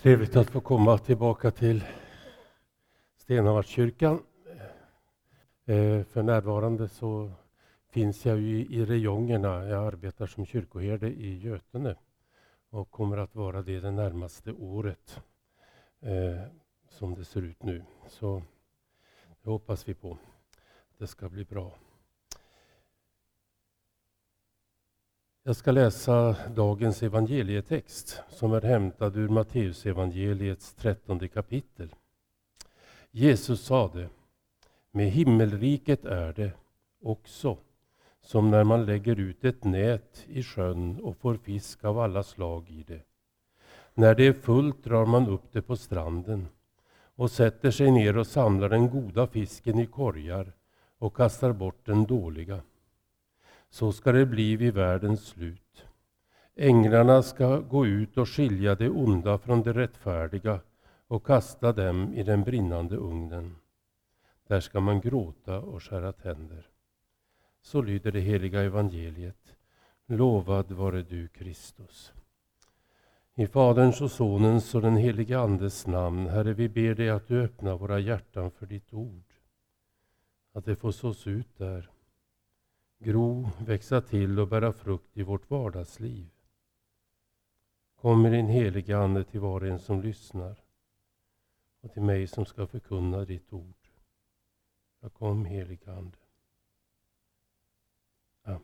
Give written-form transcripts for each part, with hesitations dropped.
Trevligt att få komma tillbaka till Stenhammardskyrkan. För närvarande så finns jag ju i regionerna. Jag arbetar som kyrkoherde i Götene och kommer att vara det närmaste året som det ser ut nu. Så det hoppas vi på. Det ska bli bra. Jag ska läsa dagens evangelietext som är hämtad ur Matteus evangeliets 13:e kapitel. Jesus sade: med himmelriket är det också som när man lägger ut ett nät i sjön och får fisk av alla slag i det. När det är fullt drar man upp det på stranden och sätter sig ner och samlar den goda fisken i korgar och kastar bort den dåliga. Så ska det bli vid världens slut. Änglarna ska gå ut och skilja det onda från det rättfärdiga och kasta dem i den brinnande ugnen. Där ska man gråta och skära tänder. Så lyder det heliga evangeliet. Lovad vare du, Kristus. I Faderns och Sonens och den helige Andes namn, Herre, vi ber dig att du öppnar våra hjärtan för ditt ord. Att det får sås ut där. Gro, växa till och bära frukt i vårt vardagsliv. Kom med din heliga Ande till var och en som lyssnar och till mig som ska förkunna ditt ord. Jag kom, heliga Ande. Amen.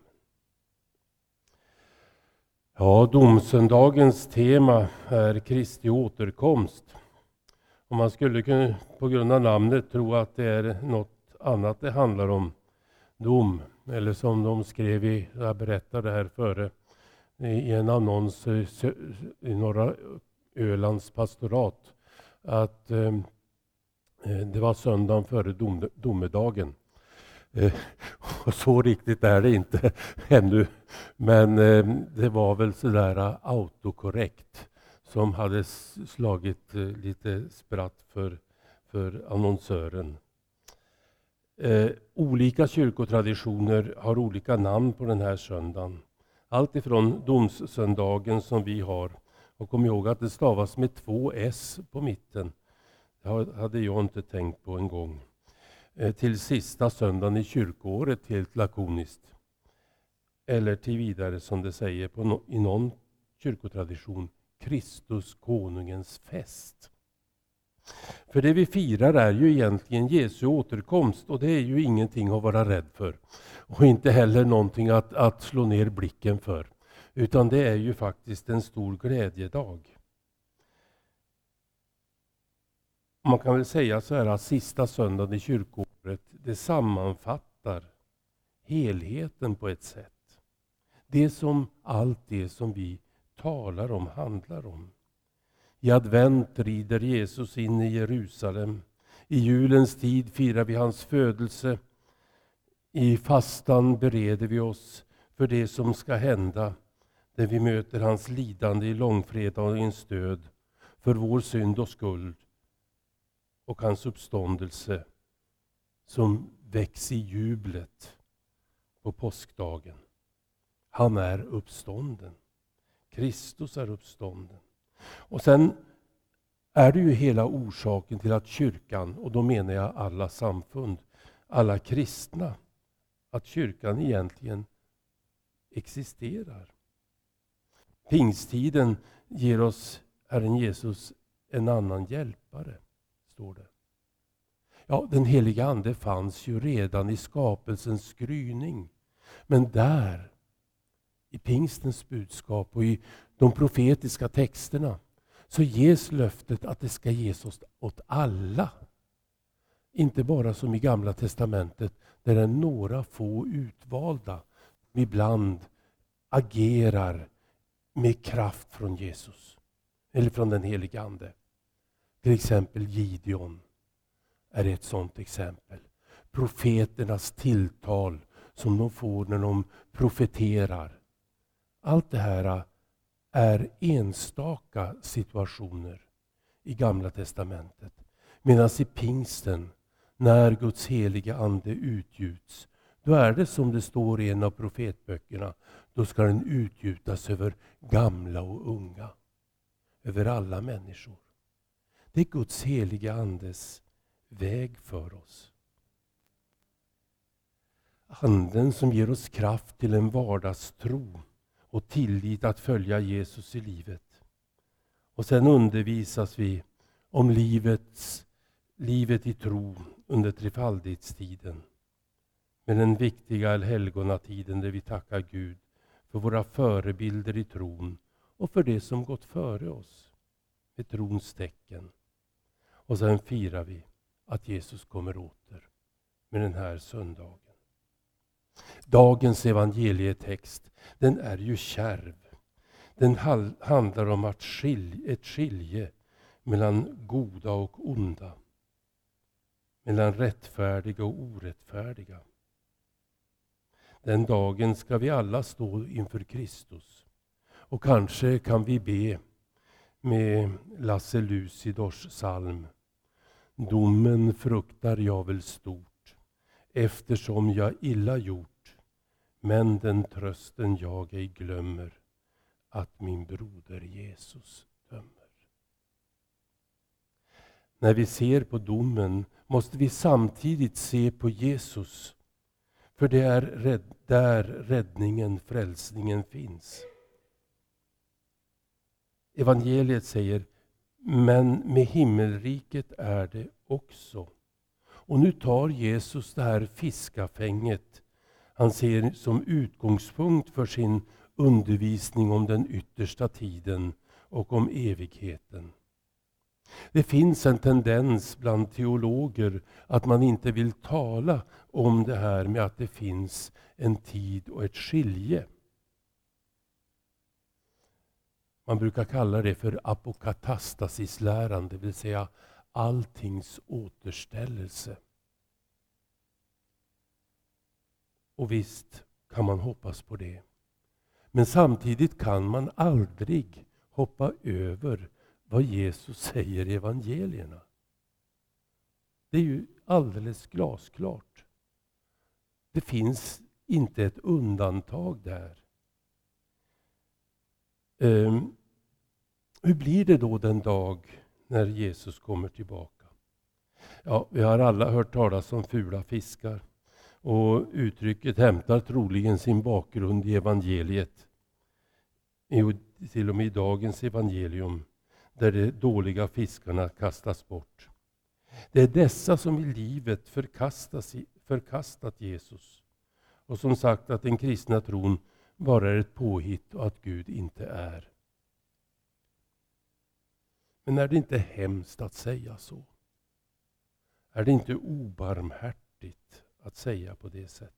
Ja, domsöndagens tema är Kristi återkomst. Och man skulle kunna på grund av namnet tro att det är något annat det handlar om. Dom, eller som de skrev jag berättade här före, i en annons i norra Ölands pastorat, att det var söndagen före domedagen. Och så riktigt är det inte ännu, men det var väl sådär autokorrekt som hade slagit lite spratt för annonsören. Olika kyrkotraditioner har olika namn på den här söndagen. Allt ifrån domssöndagen som vi har, och kom ihåg att det stavas med 2 S på mitten. Det hade jag inte tänkt på en gång. Till sista söndagen i kyrkoåret, helt lakoniskt. Eller till vidare, som det säger i någon kyrkotradition, Kristus konungens fest. För det vi firar är ju egentligen Jesu återkomst, och det är ju ingenting att vara rädd för. Och inte heller någonting att slå ner blicken för. Utan det är ju faktiskt en stor glädjedag. Man kan väl säga så här att sista söndagen i kyrkoåret, det sammanfattar helheten på ett sätt. Det som allt det som vi talar om handlar om. I advent rider Jesus in i Jerusalem. I julens tid firar vi hans födelse. I fastan bereder vi oss för det som ska hända, när vi möter hans lidande i långfredagens död för vår synd och skuld, och hans uppståndelse som väcks i jublet på påskdagen. Han är uppstånden. Kristus är uppstånden. Och sen är det ju hela orsaken till att kyrkan, och då menar jag alla samfund, alla kristna, att kyrkan egentligen existerar. Pingsttiden ger oss Herren Jesus en annan hjälpare, står det. Ja, den heliga Ande fanns ju redan i skapelsens gryning. Men där, i pingstens budskap och i de profetiska texterna, så ges löftet att det ska ges åt alla. Inte bara som i Gamla testamentet, där det är några få utvalda som ibland agerar med kraft från Jesus. Eller från den heliga Ande. Till exempel Gideon är ett sådant exempel. Profeternas tilltal som de får när de profeterar. Allt det här är enstaka situationer i Gamla testamentet. Medan i pingsten, när Guds heliga Ande utgjuts, då är det som det står i en av profetböckerna. Då ska den utgjutas över gamla och unga. Över alla människor. Det är Guds heliga andes väg för oss. Anden som ger oss kraft till en vardagstro och tillit att följa Jesus i livet. Och sen undervisas vi om livet i tro under trefaldighetstiden. Med den viktiga helgonatiden där vi tackar Gud för våra förebilder i tron och för det som gått före oss med trons tecken. Och sen firar vi att Jesus kommer åter med den här söndagen. Dagens evangelietext, den är ju kärv. Den handlar om ett skilje mellan goda och onda. Mellan rättfärdiga och orättfärdiga. Den dagen ska vi alla stå inför Kristus. Och kanske kan vi be med Lasse Lucidors psalm. Domen fruktar jag väl stort, eftersom jag illa gjort, men den trösten jag ej glömmer, att min broder Jesus dömer. När vi ser på domen måste vi samtidigt se på Jesus, för det är där räddningen, frälsningen finns. Evangeliet säger, men med himmelriket är det också. Och nu tar Jesus det här fiskafänget, han ser som utgångspunkt för sin undervisning om den yttersta tiden och om evigheten. Det finns en tendens bland teologer att man inte vill tala om det här med att det finns en tid och ett skilje. Man brukar kalla det för apokatastasis-läran, det vill säga alltings återställelse. Och visst kan man hoppas på det. Men samtidigt kan man aldrig hoppa över vad Jesus säger i evangelierna. Det är ju alldeles glasklart. Det finns inte ett undantag där. Hur blir det då den dag när Jesus kommer tillbaka? Ja, vi har alla hört talas om fula fiskar. Och uttrycket hämtar troligen sin bakgrund i evangeliet. Till och med i dagens evangelium, där de dåliga fiskarna kastas bort. Det är dessa som i livet förkastat Jesus. Och som sagt att den kristna tron bara är ett påhitt och att Gud inte är. Men är det inte hemskt att säga så? Är det inte obarmhärtigt att säga på det sättet?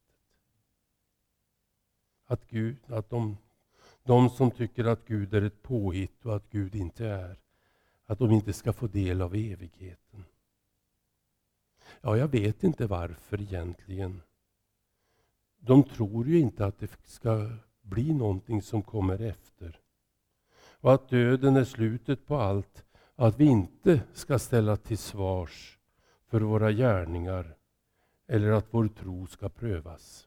Att de som tycker att Gud är ett påhitt och att Gud inte är, att de inte ska få del av evigheten. Ja, jag vet inte varför egentligen. De tror ju inte att det ska bli någonting som kommer efter. Och att döden är slutet på allt, att vi inte ska ställa till svars för våra gärningar eller att vår tro ska prövas.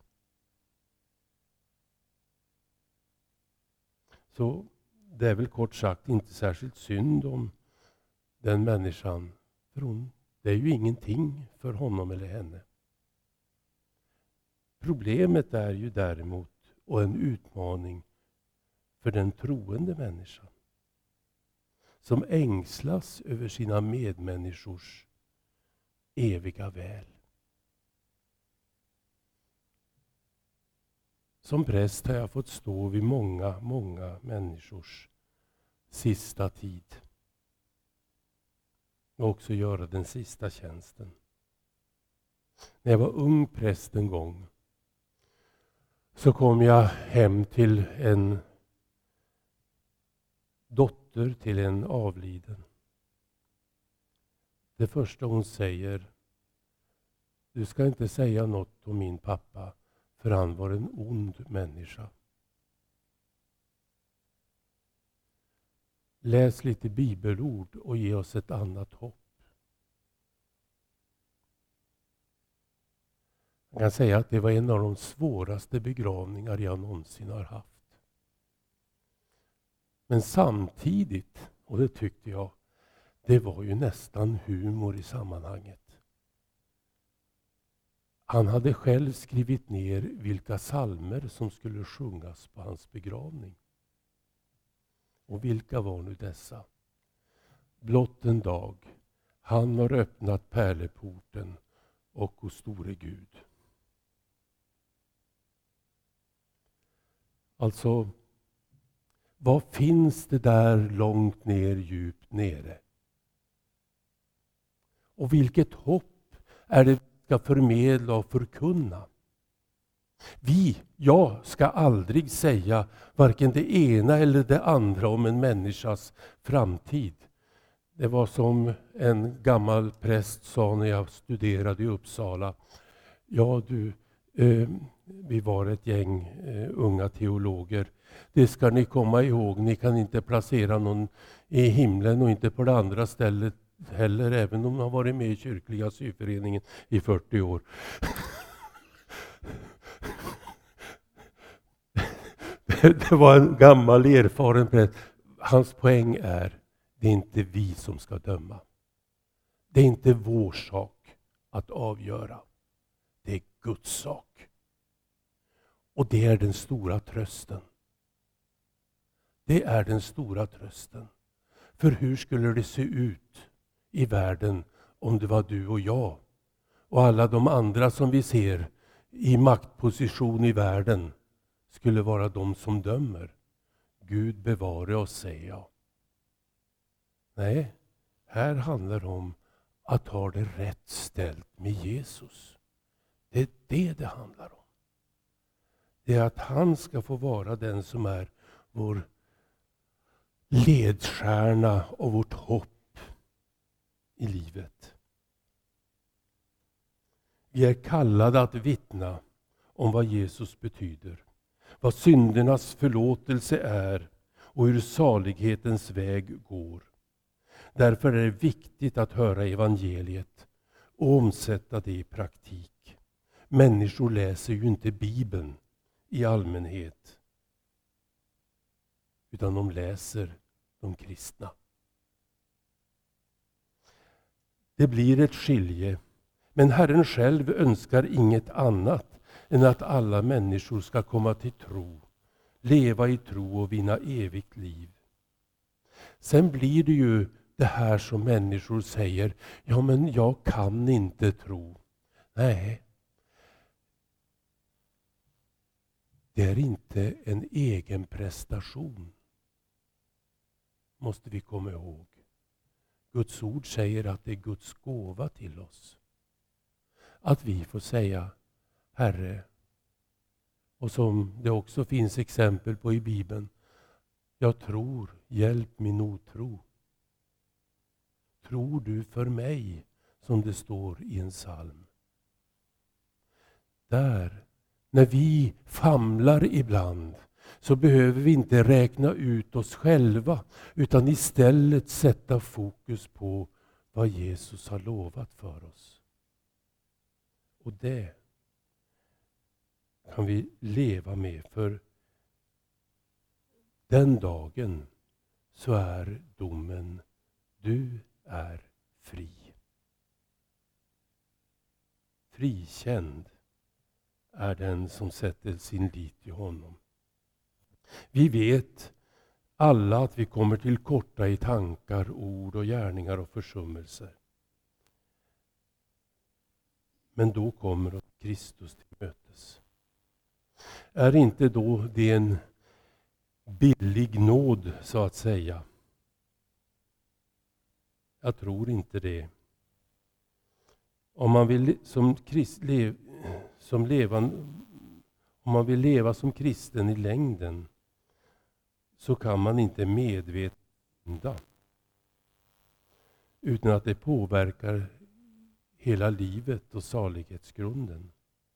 Så det är väl kort sagt inte särskilt synd om den människan, för det är ju ingenting för honom eller henne. Problemet är ju däremot, och en utmaning för den troende människan, som ängslas över sina medmänniskors eviga väl. Som präst har jag fått stå vid många människors sista tid. Och också göra den sista tjänsten. När jag var ung präst en gång så kom jag hem till en dotter till en avliden. Det första hon säger: du ska inte säga något om min pappa, för han var en ond människa. Läs lite bibelord och ge oss ett annat hopp. Jag kan säga att det var en av de svåraste begravningar jag någonsin har haft. Men samtidigt, och det tyckte jag, det var ju nästan humor i sammanhanget. Han hade själv skrivit ner vilka psalmer som skulle sjungas på hans begravning. Och vilka var nu dessa? Blott en dag, han har öppnat pärleporten och hos store Gud. Alltså, vad finns det där långt ner, djupt nere? Och vilket hopp är det vi ska förmedla och förkunna? Jag ska aldrig säga varken det ena eller det andra om en människas framtid. Det var som en gammal präst sa när jag studerade i Uppsala. Ja du, vi var ett gäng unga teologer. Det ska ni komma ihåg, ni kan inte placera någon i himlen och inte på det andra stället heller, även om man har varit med i kyrkliga syföreningen i 40 år. Det var en gammal erfaren präst. Hans poäng är, det är inte vi som ska döma. Det är inte vår sak att avgöra. Det är Guds sak. Och det är den stora trösten. Det är den stora trösten. För hur skulle det se ut i världen om det var du och jag och alla de andra som vi ser i maktposition i världen skulle vara de som dömer? Gud bevare oss, säger jag. Nej, här handlar det om att ha det rätt ställt med Jesus. Det är det handlar om. Det är att han ska få vara den som är vår ledstjärna och vårt hopp i livet. Vi är kallade att vittna om vad Jesus betyder, vad syndernas förlåtelse är och hur salighetens väg går. Därför är det viktigt att höra evangeliet och omsätta det i praktik. Människor läser ju inte Bibeln i allmänhet, utan de läser de kristna. Det blir ett skilje, men Herren själv önskar inget annat än att alla människor ska komma till tro, leva i tro och vinna evigt liv. Sen blir det ju det här som människor säger, ja men jag kan inte tro. Nej, det är inte en egen prestation, måste vi komma ihåg. Guds ord säger att det är Guds gåva till oss. Att vi får säga, Herre, och som det också finns exempel på i Bibeln, jag tror, hjälp min otro. Tror du för mig, som det står i en psalm. Där, när vi famlar ibland, så behöver vi inte räkna ut oss själva, utan istället sätta fokus på vad Jesus har lovat för oss. Och det kan vi leva med, för den dagen så är domen, du är fri. Frikänd är den som sätter sin lit i honom. Vi vet alla att vi kommer till korta i tankar, ord och gärningar och försummelser. Men då kommer Kristus till mötes. Är inte då det en billig nåd, så att säga? Jag tror inte det. Om man vill om man vill leva som kristen i längden, så kan man inte medvetet synda utan att det påverkar hela livet och salighetsgrunden.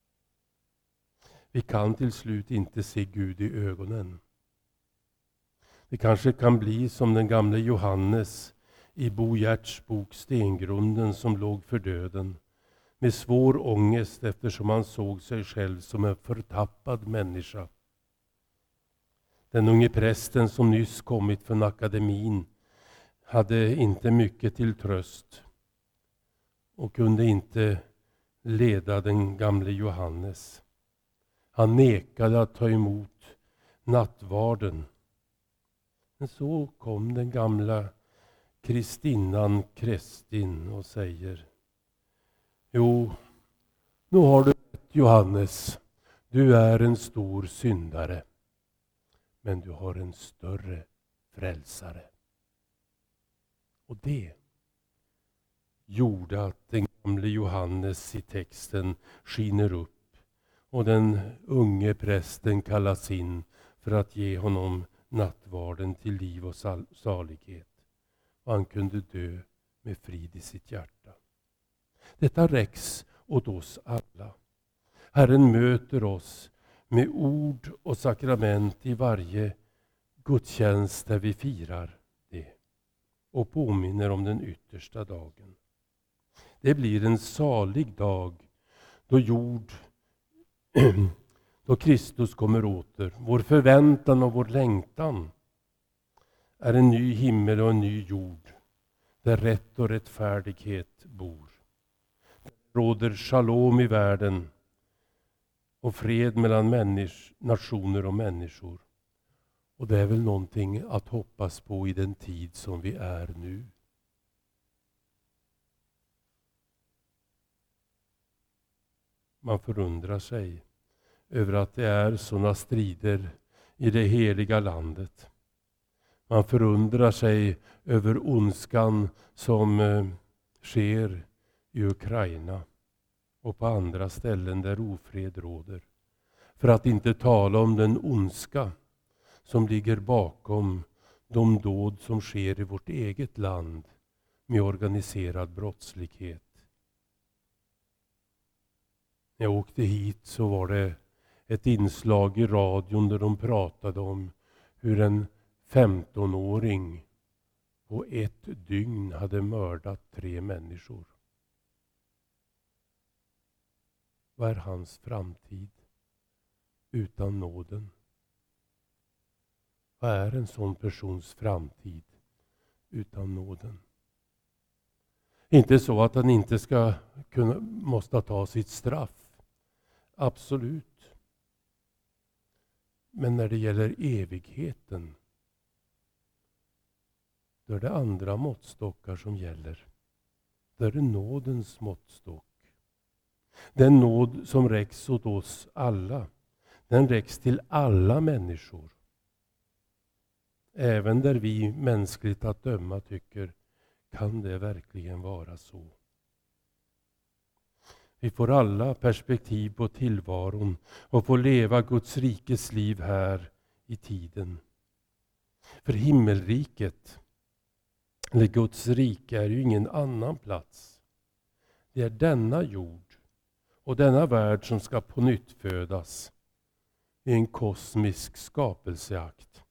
Vi kan till slut inte se Gud i ögonen. Det kanske kan bli som den gamle Johannes i Bo Giertz bok Stengrunden, som låg för döden med svår ångest eftersom han såg sig själv som en förtappad människa. Den unge prästen som nyss kommit från akademin, hade inte mycket till tröst och kunde inte leda den gamle Johannes. Han nekade att ta emot nattvarden. Men så kom den gamla Kristinnan Kristin och säger: Jo, nu har du rätt, Johannes. Du är en stor syndare. Men du har en större frälsare. Och det gjorde att den gamle Johannes i texten skiner upp. Och den unge prästen kallas in för att ge honom nattvarden till liv och salighet. Och han kunde dö med frid i sitt hjärta. Detta räcks åt oss alla. Herren möter oss med ord och sakrament i varje gudstjänst där vi firar det och påminner om den yttersta dagen. Det blir en salig dag då Kristus kommer åter. Vår förväntan och vår längtan är en ny himmel och en ny jord där rätt och rättfärdighet bor. Det råder shalom i världen och fred mellan nationer och människor. Och det är väl någonting att hoppas på i den tid som vi är nu. Man förundrar sig över att det är sådana strider i det heliga landet. Man förundrar sig över ondskan som sker i Ukraina och på andra ställen där ofred råder. För att inte tala om den ondska som ligger bakom de dåd som sker i vårt eget land med organiserad brottslighet. När jag åkte hit så var det ett inslag i radion där de pratade om hur en 15-åring på ett dygn hade mördat 3 människor. Vad är hans framtid utan nåden? Vad är en sån persons framtid utan nåden? Inte så att han inte måste ta sitt straff. Absolut. Men när det gäller evigheten, då är det andra måttstockar som gäller. Då är det nådens måttstock. Den nåd som räcks åt oss alla, den räcks till alla människor. Även där vi mänskligt att döma tycker, kan det verkligen vara så? Vi får alla perspektiv på tillvaron och får leva Guds rikes liv här i tiden. För himmelriket, eller Guds rike, är ju ingen annan plats. Det är denna jord och denna värld som ska på nytt födas i en kosmisk skapelseakt.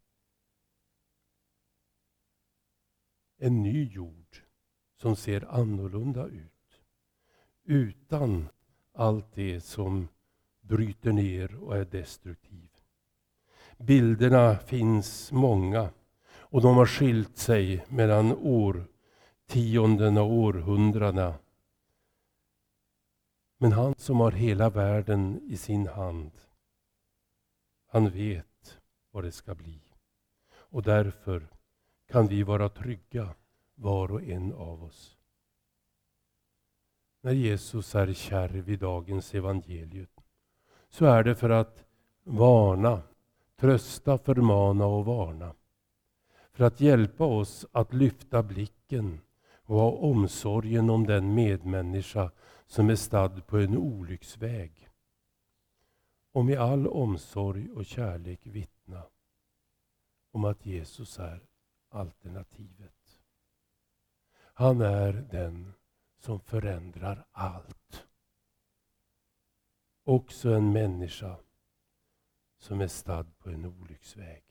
En ny jord som ser annorlunda ut. Utan allt det som bryter ner och är destruktiv. Bilderna finns många och de har skilt sig mellan årtiondena och århundradena. Men han som har hela världen i sin hand, han vet vad det ska bli. Och därför kan vi vara trygga, var och en av oss. När Jesus är kärv i dagens evangelium så är det för att varna, trösta, förmana och varna. För att hjälpa oss att lyfta blicken och ha omsorgen om den medmänniska som är stadd på en olycksväg. Och med all omsorg och kärlek vittna om att Jesus är alternativet. Han är den som förändrar allt. Också en människa som är stadd på en olycksväg.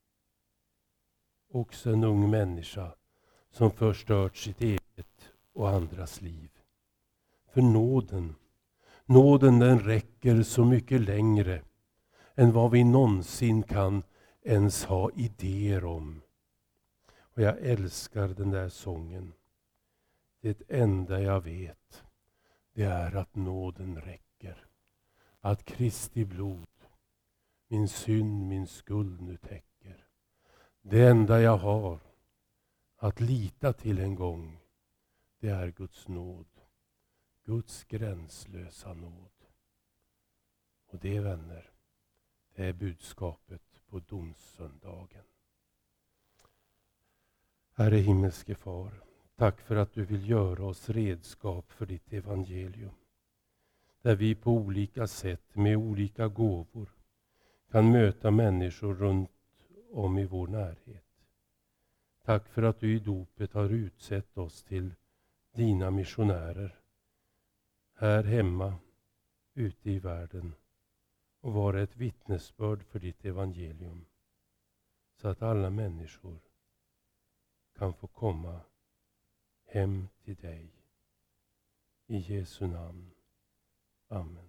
Också en ung människa som förstört sitt eget och andras liv. För nåden den räcker så mycket längre än vad vi någonsin kan ens ha idéer om. Och jag älskar den där sången. Det enda jag vet, det är att nåden räcker. Att Kristi blod min synd, min skuld nu täcker. Det enda jag har att lita till en gång, det är Guds nåd. Guds gränslösa nåd. Och det, vänner, det är budskapet på domssöndagen. Herre himmelske far, tack för att du vill göra oss redskap för ditt evangelium. Där vi på olika sätt med olika gåvor kan möta människor runt om i vår närhet. Tack för att du i dopet har utsett oss till dina missionärer. Här hemma, ute i världen. Och vara ett vittnesbörd för ditt evangelium. Så att alla människor kan få komma hem till dig. I Jesu namn. Amen.